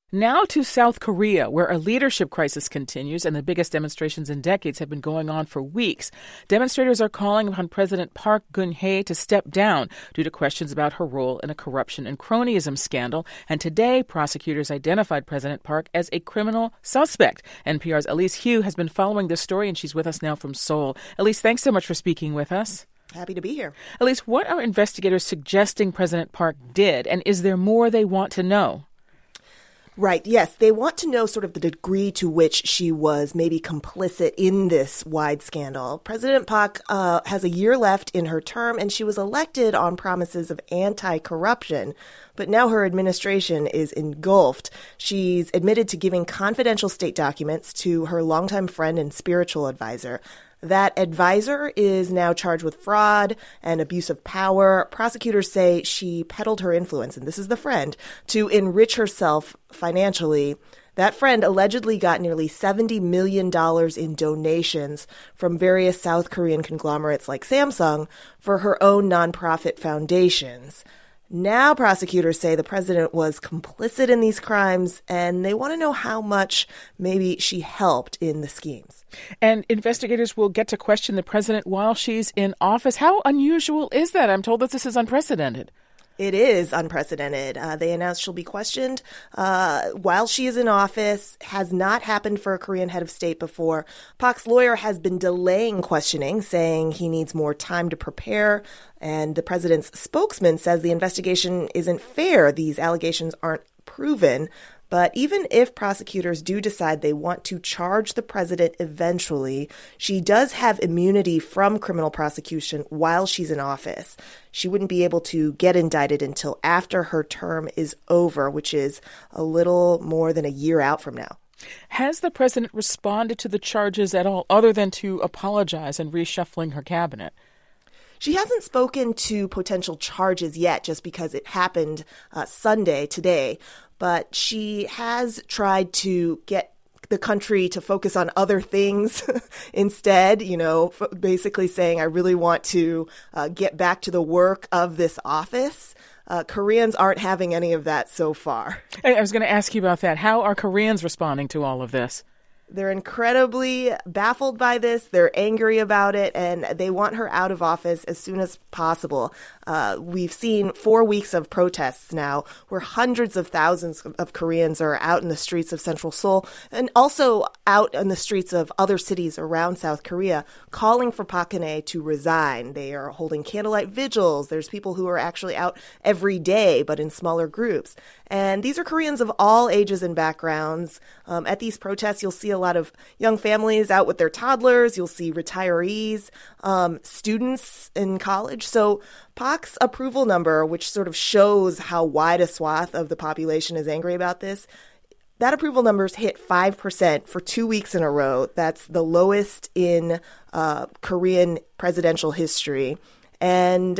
Now to South Korea, where a leadership crisis continues and the biggest demonstrations in decades have been going on for weeks. Demonstrators are calling upon President Park Geun-hye to step down due to questions about her role in a corruption and cronyism scandal. And today, prosecutors identified President Park as a criminal suspect. NPR's Elise Hu has been following this story, and she's with us now from Seoul. Elise, thanks so much for speaking with us. Happy to be here. Elise, what are investigators suggesting President Park did, and is there more they want to know? Right. Yes. They want to know sort of the degree to which she was maybe complicit in this wide scandal. President Park has a year left in her term, and she was elected on promises of anti-corruption. But now her administration is engulfed. She's admitted to giving confidential state documents to her longtime friend and spiritual advisor. That advisor is now charged with fraud and abuse of power. Prosecutors say she peddled her influence, and this is the friend, to enrich herself financially. That friend allegedly got nearly $70 million in donations from various South Korean conglomerates like Samsung for her own nonprofit foundations. Now prosecutors say the president was complicit in these crimes, and they want to know how much maybe she helped in the schemes. And investigators will get to question the president while she's in office. How unusual is that? I'm told that this is unprecedented. It is unprecedented. They announced she'll be questioned while she is in office. Has not happened for a Korean head of state before. Park's lawyer has been delaying questioning, saying he needs more time to prepare. And the president's spokesman says the investigation isn't fair. These allegations aren't proven. But even if prosecutors do decide they want to charge the president eventually, she does have immunity from criminal prosecution while she's in office. She wouldn't be able to get indicted until after her term is over, which is a little more than a year out from now. Has the president responded to the charges at all, other than to apologize and reshuffling her cabinet? She hasn't spoken to potential charges yet, just because it happened Sunday, today. But she has tried to get the country to focus on other things instead, basically saying, I really want to get back to the work of this office. Koreans aren't having any of that so far. I was going to ask you about that. How are Koreans responding to all of this? They're incredibly baffled by this. They're angry about it, and they want her out of office as soon as possible. We've seen 4 weeks of protests now where hundreds of thousands of Koreans are out in the streets of central Seoul and also out in the streets of other cities around South Korea calling for Park Geun-hye to resign. They are holding candlelight vigils. There's people who are actually out every day, but in smaller groups. And these are Koreans of all ages and backgrounds. At these protests, you'll see a lot of young families out with their toddlers. You'll see retirees, students in college. So Park's approval number, which sort of shows how wide a swath of the population is angry about this, that approval number's hit 5% for 2 weeks in a row. That's the lowest in Korean presidential history. And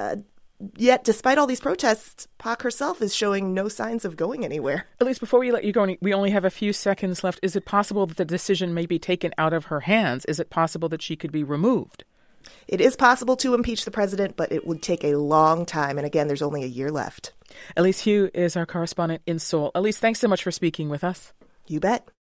yet, despite all these protests, Park herself is showing no signs of going anywhere. At least before we let you go, we only have a few seconds left. Is it possible that the decision may be taken out of her hands? Is it possible that she could be removed? It is possible to impeach the president, but it would take a long time. And again, there's only a year left. Elise Hu is our correspondent in Seoul. Elise, thanks so much for speaking with us. You bet.